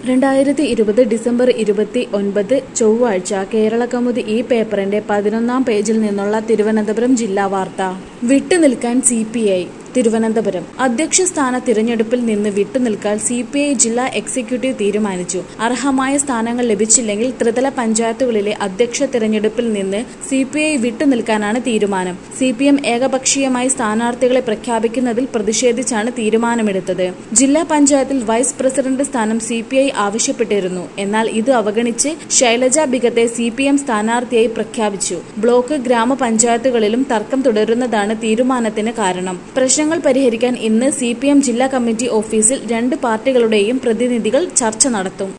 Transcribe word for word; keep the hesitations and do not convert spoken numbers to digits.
രണ്ടായിരത്തി ഇരുപത് ഡിസംബർ ഇരുപത്തി ഒൻപത് ചൊവ്വാഴ്ച കേരളകൗമുദി ഈ പേപ്പറിന്റെ പതിനൊന്നാം പേജിൽ നിന്നുള്ള തിരുവനന്തപുരം ജില്ലാ വാർത്ത. വിട്ടുനിൽക്കാൻ സി പി ഐ. തിരുവനന്തപുരം അധ്യക്ഷ സ്ഥാന തിരഞ്ഞെടുപ്പിൽ നിന്ന് വിട്ടുനിൽക്കാൻ സി പി ഐ ജില്ലാ എക്സിക്യൂട്ടീവ് തീരുമാനിച്ചു. അർഹമായ സ്ഥാനങ്ങൾ ലഭിച്ചില്ലെങ്കിൽ ത്രിതല പഞ്ചായത്തുകളിലെ അധ്യക്ഷ തിരഞ്ഞെടുപ്പിൽ നിന്ന് സി പി ഐ വിട്ടുനിൽക്കാനാണ് തീരുമാനം. സി പി എം ഏകപക്ഷീയമായി സ്ഥാനാർത്ഥികളെ പ്രഖ്യാപിക്കുന്നതിൽ പ്രതിഷേധിച്ചാണ് തീരുമാനമെടുത്തത്. ജില്ലാ പഞ്ചായത്തിൽ വൈസ് പ്രസിഡന്റ് സ്ഥാനം സി പി ഐ ആവശ്യപ്പെട്ടിരുന്നു. എന്നാൽ ഇത് അവഗണിച്ച് ശൈലജ ബിഗത്തെ സി പി എം സ്ഥാനാർത്ഥിയായി പ്രഖ്യാപിച്ചു. ബ്ലോക്ക് ഗ്രാമപഞ്ചായത്തുകളിലും തർക്കം തുടരുന്നതാണ് തീരുമാനത്തിന് കാരണം. പ്രശ്നങ്ങൾ പരിഹരിക്കാൻ ഇന്ന് സി പി എം ജില്ലാ കമ്മിറ്റി ഓഫീസിൽ രണ്ട് പാർട്ടികളുടെയും പ്രതിനിധികൾ ചർച്ച നടത്തും.